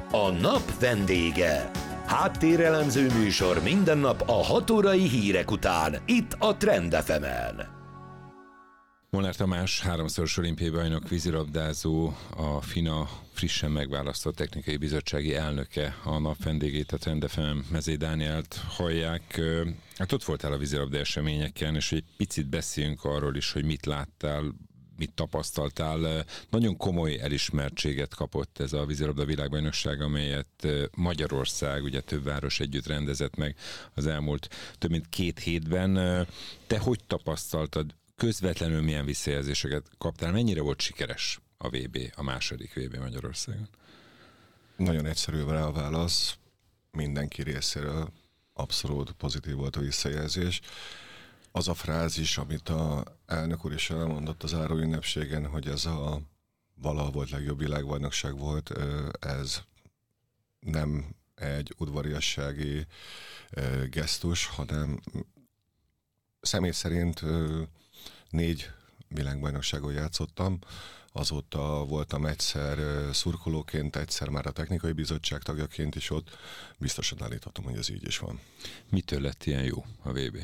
A nap vendége. Háttérelemző műsor minden nap a 6 órai hírek után, itt a Trend FM-en. Molnár Tamás, háromszoros olimpiai bajnok vízilabdázó, a FINA frissen megválasztott technikai bizottsági elnöke, a nap vendégét, a Trend FM Mezei Dánielt hallják. Hát ott voltál a vízilabda eseményeken, és egy picit beszéljünk arról is, hogy mit láttál, mit tapasztaltál. Nagyon komoly elismertséget kapott ez a vízilabda világbajnokság, amelyet Magyarország, ugye több város együtt rendezett meg az elmúlt több mint 2 hétben. Te hogy tapasztaltad? Közvetlenül milyen visszajelzéseket kaptál? Mennyire volt sikeres a VB, a második VB Magyarországon? Nagyon egyszerű rá a válasz. Mindenki részéről abszolút pozitív volt a visszajelzés. Az a frázis, amit a elnök úr is elmondott az záró ünnepségen, hogy ez a valaha volt legjobb világbajnokság volt, ez nem egy udvariassági gesztus, hanem személy szerint 4 világbajnokságon játszottam, azóta voltam egyszer szurkolóként, egyszer már a technikai bizottság tagjaként is ott. Biztosan állíthatom, hogy ez így is van. Mitől lett ilyen jó a VB?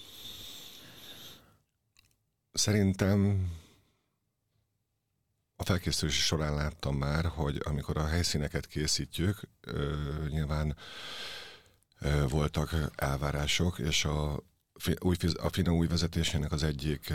Szerintem a felkészülés során láttam már, hogy amikor a helyszíneket készítjük, nyilván voltak elvárások, és a FINA új vezetésének az egyik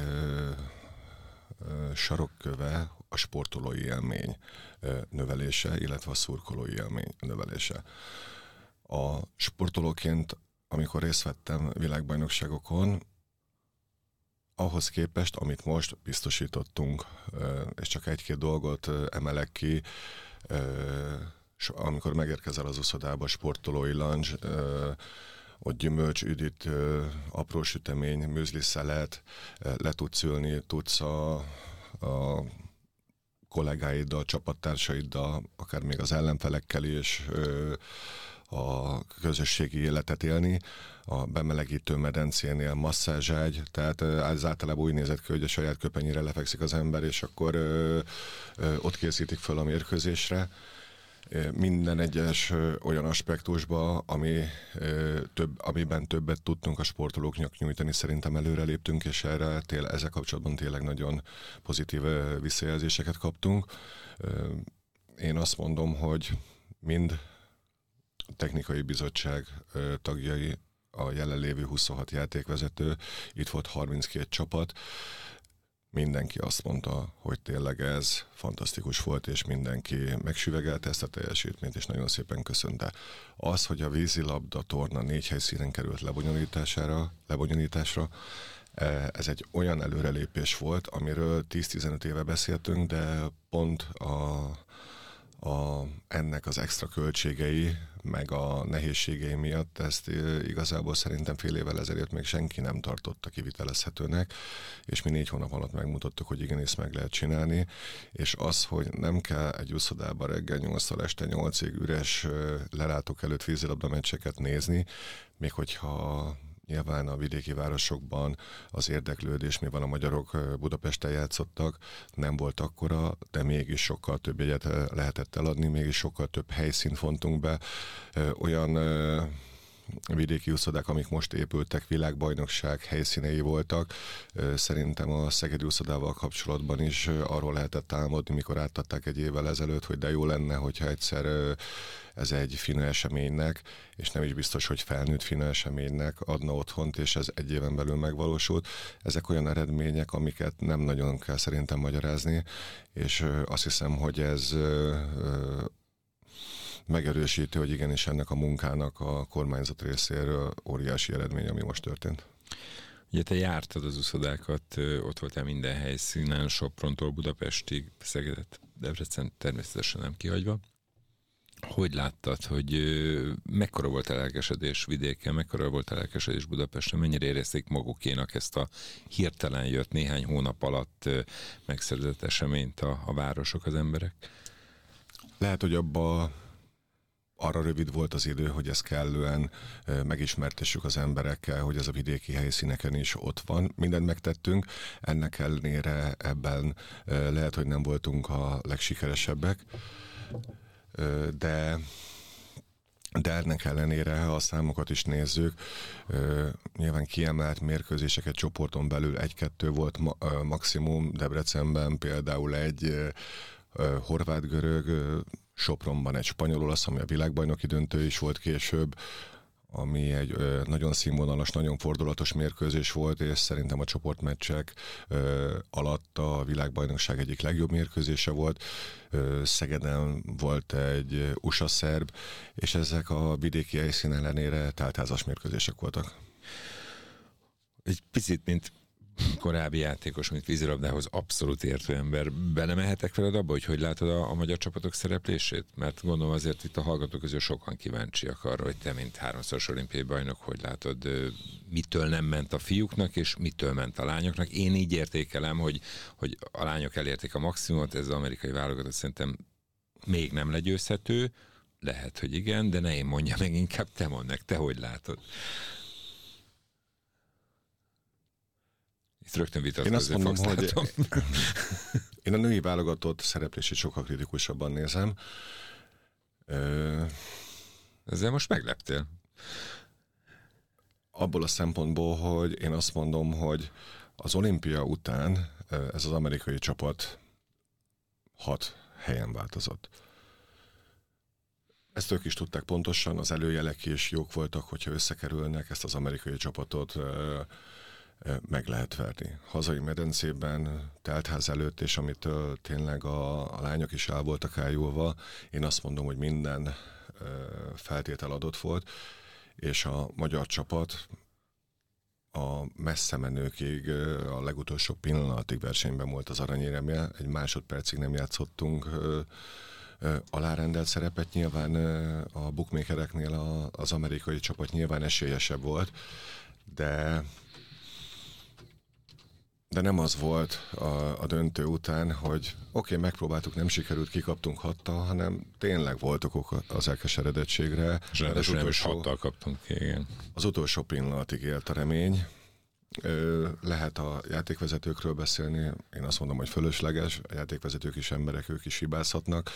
sarokköve a sportolói élmény növelése, illetve a szurkolói élmény növelése. A sportolóként, amikor részt vettem világbajnokságokon, ahhoz képest, amit most biztosítottunk, és csak 1-2 dolgot emelek ki, amikor megérkezel az uszodába, sportolói lunch, ott gyümölcs, üdít, apró sütemény, műzli szelet, le tudsz ülni, tudsz a kollégáiddal, csapattársaiddal, akár még az ellenfelekkel is a közösségi életet élni. A bemelegítő medencénél masszázságy, tehát az általában úgy nézett ki, hogy a saját köpenyére lefekszik az ember, és akkor ott készítik föl a mérkőzésre. Minden egyes olyan aspektusban, amiben többet tudtunk a sportolóknak nyújtani, szerintem előreléptünk, és ezzel kapcsolatban tényleg nagyon pozitív visszajelzéseket kaptunk. Én azt mondom, hogy mind a technikai bizottság tagjai, a jelenlévő 26 játékvezető, itt volt 32 csapat, mindenki azt mondta, hogy tényleg ez fantasztikus volt, és mindenki megsüvegelte ezt a teljesítményt, és nagyon szépen köszönte. Az, hogy a vízilabda torna 4 helyszínen került lebonyolításra, ez egy olyan előrelépés volt, amiről 10-15 éve beszéltünk, de pont ennek az extra költségei, meg a nehézségei miatt ezt igazából szerintem fél évvel ezelőtt még senki nem tartotta kivitelezhetőnek, és mi 4 hónap alatt megmutattuk, hogy igenis meg lehet csinálni, és az, hogy nem kell egy úszodában reggel 8-tól este 8-ig üres lelátók előtt vízilabda meccseket nézni, még hogyha nyilván a vidéki városokban az érdeklődés, mivel a magyarok Budapesten játszottak, nem volt akkora, de mégis sokkal több jegyet lehetett eladni, mégis sokkal több helyszínt fontunk be. Olyan vidéki úszodák, amik most épültek, világbajnokság helyszínei voltak. Szerintem a szegedi úszodával kapcsolatban is arról lehetett álmodni, mikor átadták egy évvel ezelőtt, hogy de jó lenne, hogyha egyszer ez egy FINA eseménynek, és nem is biztos, hogy felnőtt FINA eseménynek adna otthont, és ez egy éven belül megvalósult. Ezek olyan eredmények, amiket nem nagyon kell szerintem magyarázni, és azt hiszem, hogy ez megerősíti, hogy igenis ennek a munkának a kormányzat részéről óriási eredmény, ami most történt. Ugye te jártad az úszodákat, ott voltál minden helyszínen, Soprontól Budapestig, Szegedet, Debrecen természetesen nem kihagyva. Hogy láttad, hogy mekkora volt a lelkesedés vidéken, mekkora volt a lelkesedés Budapesten, mennyire érezték magukénak ezt a hirtelen jött néhány hónap alatt megszerzett eseményt a városok, az emberek? Lehet, hogy arra rövid volt az idő, hogy ezt kellően megismertessük az emberekkel, hogy ez a vidéki helyszíneken is ott van. Mindent megtettünk, ennek ellenére ebben lehet, hogy nem voltunk a legsikeresebbek, de de ennek ellenére, ha a számokat is nézzük, nyilván kiemelt mérkőzéseket csoporton belül 1-2 volt maximum, Debrecenben például egy horvát-görög, Sopronban egy spanyol-olasz, ami a világbajnoki döntő is volt később, ami egy nagyon színvonalas, nagyon fordulatos mérkőzés volt, és szerintem a csoportmeccsek alatt a világbajnokság egyik legjobb mérkőzése volt. Szegeden volt egy USA-szerb, és ezek a vidéki helyszín ellenére teltházas mérkőzések voltak. Egy picit, mint korábbi játékos, mint vízilabdához abszolút értő ember, belemehetek veled abba, hogy látod a magyar csapatok szereplését? Mert gondolom azért itt a hallgatók közül sokan kíváncsiak arra, hogy te, mint 3-szoros olimpiai bajnok, hogy látod, mitől nem ment a fiúknak, és mitől ment a lányoknak. Én így értékelem, hogy a lányok elérték a maximumot, ez az amerikai válogatott szerintem még nem legyőzhető, lehet, hogy igen, de ne én mondja meg, inkább te mondd meg, te hogy látod? Itt rögtön vitatkozni fogsz, hogy én a női válogatott szereplését sokkal kritikusabban nézem. Ezzel most megleptél? Abból a szempontból, hogy én azt mondom, hogy az olimpia után ez az amerikai csapat 6 helyen változott. Ezt ők is tudták pontosan, az előjelek is jók voltak, hogyha összekerülnek, ezt az amerikai csapatot meg lehet verni. Hazai medencében, teltház előtt, és amitől tényleg a lányok is el voltak ájulva, én azt mondom, hogy minden feltétel adott volt, és a magyar csapat a messze menőkig, a legutolsó pillanatig versenyben volt az aranyéremje, egy másodpercig nem játszottunk alárendelt szerepet, nyilván a bookmakereknél az amerikai csapat nyilván esélyesebb volt, de nem az volt a döntő után, hogy oké, megpróbáltuk, nem sikerült, kikaptunk 6-tal, hanem tényleg volt okok az elkeseredettségre. És nem is 6-tal kaptunk, igen. Az utolsó pillanatig élt a remény. Lehet a játékvezetőkről beszélni, én azt mondom, hogy fölösleges, a játékvezetők is emberek, ők is hibázhatnak.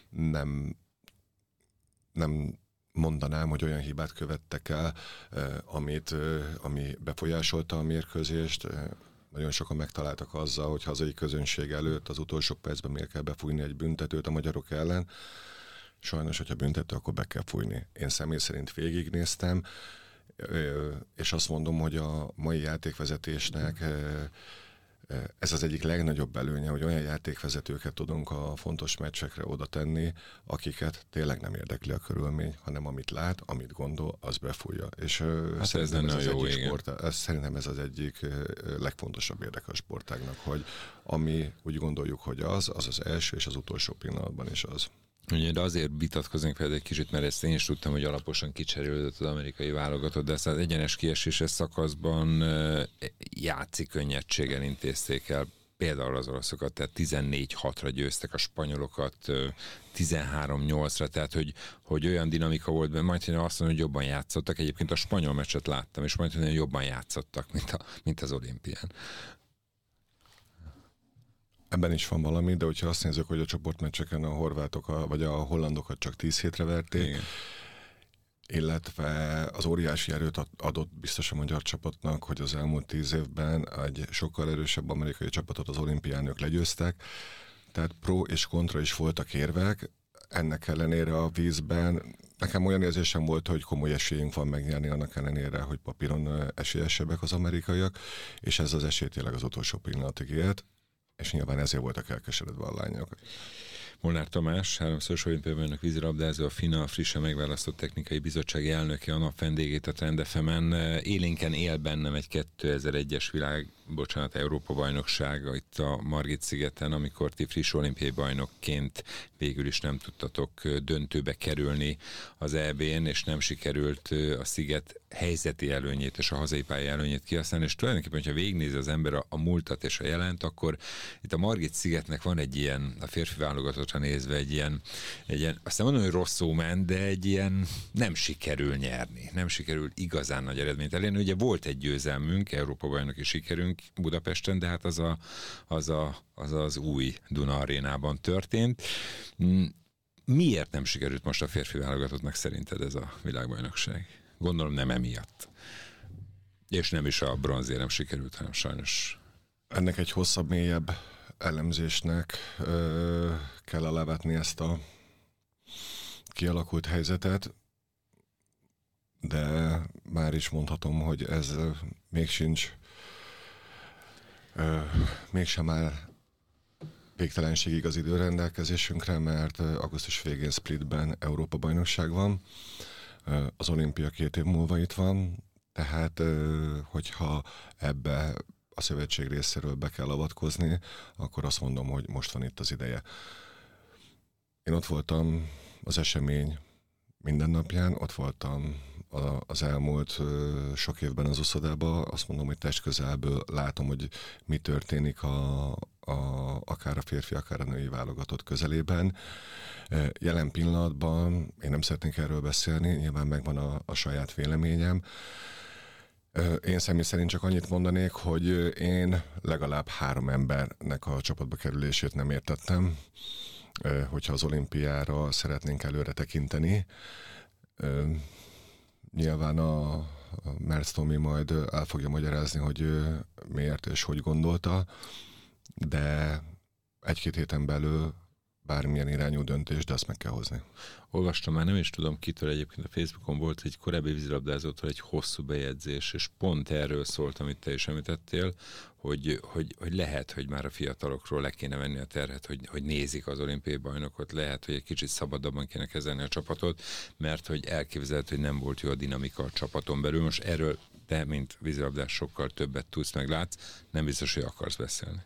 Nem mondanám, hogy olyan hibát követtek el, ami befolyásolta a mérkőzést. Nagyon sokan megtaláltak azzal, hogy hazai közönség előtt az utolsó percben miért kell befújni egy büntetőt a magyarok ellen. Sajnos, hogyha büntető, akkor be kell fújni. Én személy szerint végignéztem, és azt mondom, hogy a mai játékvezetésnek ez az egyik legnagyobb előnye, hogy olyan játékvezetőket tudunk a fontos meccsekre oda tenni, akiket tényleg nem érdekli a körülmény, hanem amit lát, amit gondol, az befújja. És szerintem ez az egyik legfontosabb érdek a sportágnak, hogy ami úgy gondoljuk, hogy az az első és az utolsó pillanatban is az. Ugye, de azért vitatkozunk fel egy kicsit, mert ezt én is tudtam, hogy alaposan kicserélődött az amerikai válogatott, de ezt az egyenes kieséses szakaszban játszik könnyedséggel intézték el például az oroszokat, tehát 14-6-ra győztek a spanyolokat, 13-8-ra, tehát hogy olyan dinamika volt benne, majd azt mondom, hogy jobban játszottak. Egyébként a spanyol meccset láttam, és majd jobban játszottak, mint az olimpián. Ebben is van valami, de hogyha azt nézzük, hogy a csoportmeccseken a horvátok vagy a hollandokat csak 10 hétre verték, igen, illetve az óriási erőt adott biztos a magyar csapatnak, hogy az elmúlt 10 évben egy sokkal erősebb amerikai csapatot az olimpián ők legyőztek, tehát pro és kontra is voltak érvek, ennek ellenére a vízben nekem olyan érzésem volt, hogy komoly esélyünk van megnyerni, annak ellenére, hogy papíron esélyesebbek az amerikaiak, és ez az esély tényleg az utolsó pillanatig élt, és nyilván ezért voltak elkeseredve a lányok. Molnár Tamás, 3-szoros olimpiai bajnok vízilabdázó, a FINA frissen megválasztott technikai bizottsági elnöke, a nap vendégét a Trend FM-en. Élénken él bennem egy 2001-es Európa-bajnoksága itt a Margit-szigeten, amikor ti friss olimpiai bajnokként végül is nem tudtatok döntőbe kerülni az EB-n, és nem sikerült a sziget helyzeti előnyét és a hazai pálya előnyét kihasználni, és tulajdonképpen, hogyha végignézi az ember a múltat és a jelent, akkor itt a Margit-szigetnek van egy ilyen, a férfi válogatottra nézve egy ilyen azt nem mondom, hogy rosszul ment, de egy ilyen nem sikerül nyerni, nem sikerül igazán nagy eredményt elérni. Ugye volt egy győzelmünk, Európa-bajnoki sikerünk Budapesten, de hát az új Duna arénában történt. Miért nem sikerült most a férfi válogatottnak szerinted ez a világbajnokság? Gondolom nem emiatt. És nem is a bronzérem sikerült, hanem sajnos. Ennek egy hosszabb, mélyebb elemzésnek kell alávetni ezt a kialakult helyzetet, de már is mondhatom, hogy ez mégsem áll végtelenségig az idő rendelkezésünkre, mert augusztus végén Splitben Európa-bajnokság van, az olimpia 2 év múlva itt van, tehát hogyha ebbe a szövetség részéről be kell avatkozni, akkor azt mondom, hogy most van itt az ideje. Én ott voltam az esemény minden napján, ott voltam az elmúlt sok évben az uszodában, azt mondom, hogy testközelből látom, hogy mi történik akár a férfi, akár a női válogatott közelében. Jelen pillanatban én nem szeretnék erről beszélni, nyilván megvan a saját véleményem. Én személy szerint csak annyit mondanék, hogy én legalább 3 embernek a csapatba kerülését nem értettem, hogyha az olimpiára szeretnénk előre tekinteni. Nyilván a Merz Tomi majd el fogja magyarázni, hogy ő miért és hogy gondolta, de 1-2 héten belül bármilyen irányú döntés, de azt meg kell hozni. Olvastam már, nem is tudom kitől, egyébként a Facebookon volt egy korábbi vízilabdázótól egy hosszú bejegyzés, és pont erről szólt, amit te is említettél, hogy lehet, hogy már a fiatalokról le kéne venni a terhet, hogy nézik az olimpiai bajnokot, lehet, hogy egy kicsit szabadabban kéne kezelni a csapatot, mert hogy elképzelhető, hogy nem volt jó a dinamika a csapaton belül. Most erről te, mint vízilabdás, sokkal többet tudsz, meg látsz, nem biztos, hogy akarsz beszélni.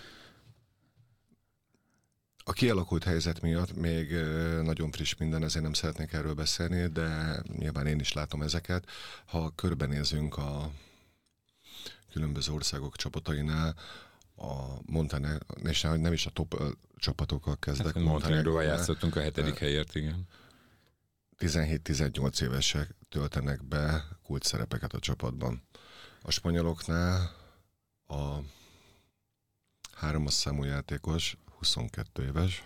A kialakult helyzet miatt még nagyon friss minden, ezért nem szeretnék erről beszélni, de nyilván én is látom ezeket. Ha körbenézünk a különböző országok csapatainál, és nem is a top csapatokkal kezdek. Hát, Montenegróval játszottunk a 7. helyért, igen. 17-18 évesek töltenek be kult szerepeket a csapatban. A spanyoloknál a 3-as számú játékos 22 éves,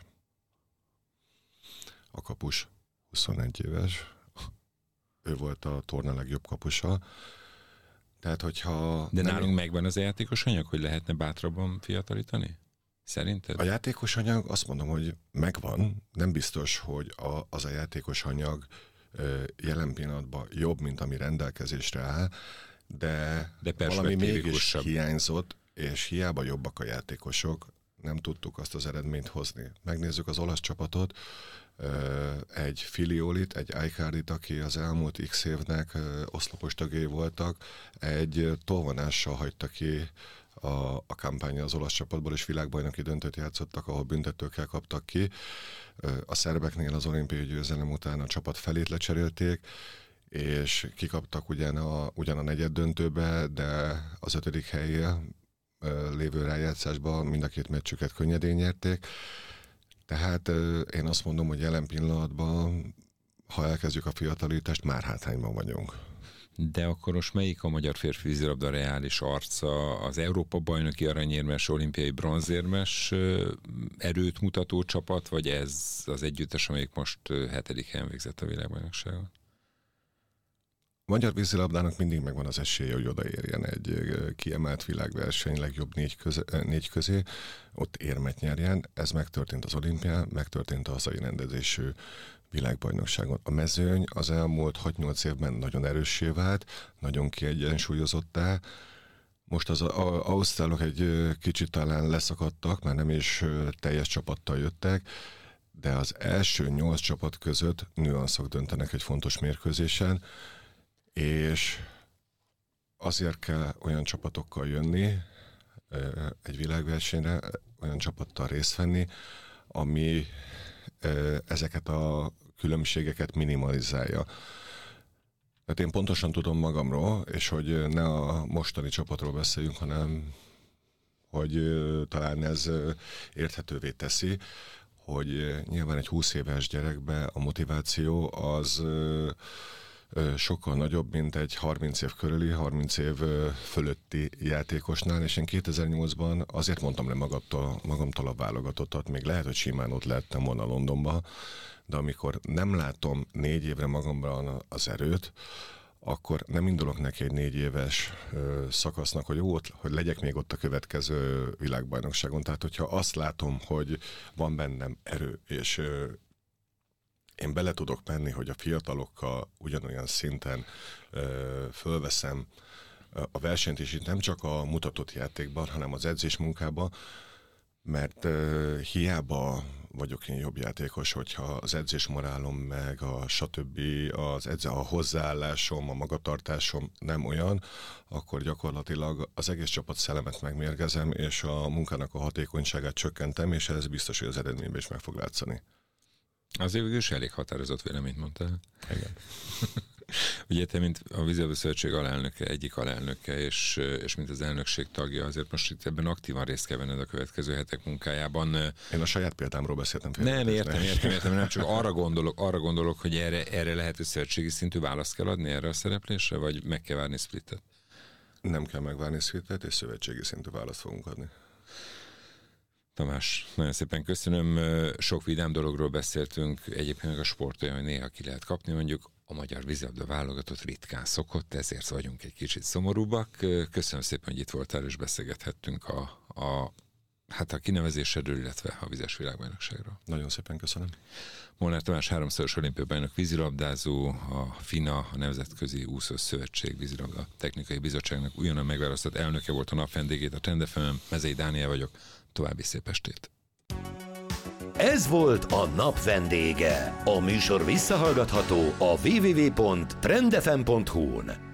a kapus 21 éves, ő volt a torna legjobb kapusa. Tehát, hogyha... De nálunk megvan az a játékos anyag, hogy lehetne bátrabban fiatalítani? Szerinted? A játékos anyag, azt mondom, hogy megvan. Nem biztos, hogy az a játékos anyag jelen pillanatban jobb, mint ami rendelkezésre áll, de valami mégis hiányzott, és hiába jobbak a játékosok, nem tudtuk azt az eredményt hozni. Megnézzük az olasz csapatot, egy Filiolit, egy Aicardit, aki az elmúlt x évnek oszlopos tagjai voltak, egy tolvonással hagyta ki a kampánya az olasz csapatból, és világbajnoki döntőt játszottak, ahol büntetőkkel kaptak ki. A szerbeknél az olimpiai győzelem után a csapat felét lecserélték, és kikaptak ugyan a negyed döntőbe, de az 5. helyél lévő rájátszásban mind a 2 meccsüket könnyedén nyerték. Tehát én azt mondom, hogy jelen pillanatban, ha elkezdjük a fiatalítást, már hátrányban vagyunk. De akkor most melyik a magyar férfi vízilabda reális arca? Az Európa-bajnoki aranyérmes, olimpiai bronzérmes erőt mutató csapat, vagy ez az együttes, amelyik most 7. helyen végzett a világbajnokságon? A magyar vízilabdának mindig megvan az esélye, hogy odaérjen egy kiemelt világverseny legjobb 4 közé, ott érmet nyerjen. Ez megtörtént az olimpián, megtörtént a hazai rendezésű világbajnokságon. A mezőny az elmúlt 6-8 évben nagyon erőssé vált, nagyon kiegyensúlyozottá. Most az ausztrálok egy kicsit talán leszakadtak, már nem is teljes csapattal jöttek, de az első 8 csapat között nüanszok döntenek egy fontos mérkőzésen, és azért kell olyan csapatokkal jönni egy világversenyre, olyan csapattal részt venni, ami ezeket a különbségeket minimalizálja. Tehát én pontosan tudom magamról, és hogy ne a mostani csapatról beszéljünk, hanem hogy talán ez érthetővé teszi, hogy nyilván egy 20 éves gyerekbe a motiváció az sokkal nagyobb, mint egy 30 év körüli, 30 év fölötti játékosnál, és én 2008-ban azért mondtam le magamtól a válogatottat, még lehet, hogy simán ott lehettem volna Londonba, de amikor nem látom 4 évre magamban az erőt, akkor nem indulok neki egy 4 éves szakasznak, hogy legyek még ott a következő világbajnokságon. Tehát, hogyha azt látom, hogy van bennem erő, és én bele tudok menni, hogy a fiatalokkal ugyanolyan szinten fölveszem a versenyt, és itt nem csak a mutatott játékban, hanem az edzés munkában, mert hiába vagyok én jobb játékos, hogyha az edzés morálom meg, a hozzáállásom, a magatartásom nem olyan, akkor gyakorlatilag az egész csapat szellemet megmérgezem, és a munkának a hatékonyságát csökkentem, és ez biztos, hogy az eredményben is meg fog látszani. Azért végül is elég határozott véleményt mondtál. Igen. Ugye te, mint a Vízilabda Szövetség egyik alelnöke, és mint az elnökség tagja, azért most itt ebben aktívan részt kell venned a következő hetek munkájában. Én a saját példámról beszéltem. Nem, értem, nem csak arra gondolok, hogy erre lehet, hogy szövetségi szintű választ kell adni erre a szereplésre, vagy meg kell várni Splittet? Nem kell megvárni Splittet, és szövetségi szintű választ fogunk adni. Tamás, nagyon szépen köszönöm. Sok vidám dologról beszéltünk, egyébként a sport olyan, hogy néha ki lehet kapni, mondjuk a magyar vízilabda válogatott ritkán szokott, ezért vagyunk egy kicsit szomorúbbak. Köszönöm szépen, hogy itt voltál, és beszélgethettünk a kinevezésedről, illetve a vizes világbajnokságról. Nagyon szépen köszönöm. Molnár Tamás 3-szoros olimpiai bajnok vízilabdázó, a FINA, a Nemzetközi Úszó Szövetség vízilabda technikai bizottságnak újonnan megválasztott elnöke volt a nap vendégét a Trend FM-en. Mezei Dániel vagyok. További szép estét! Ez volt a nap vendége. A műsor visszahallgatható a www.trendfm.hu-n.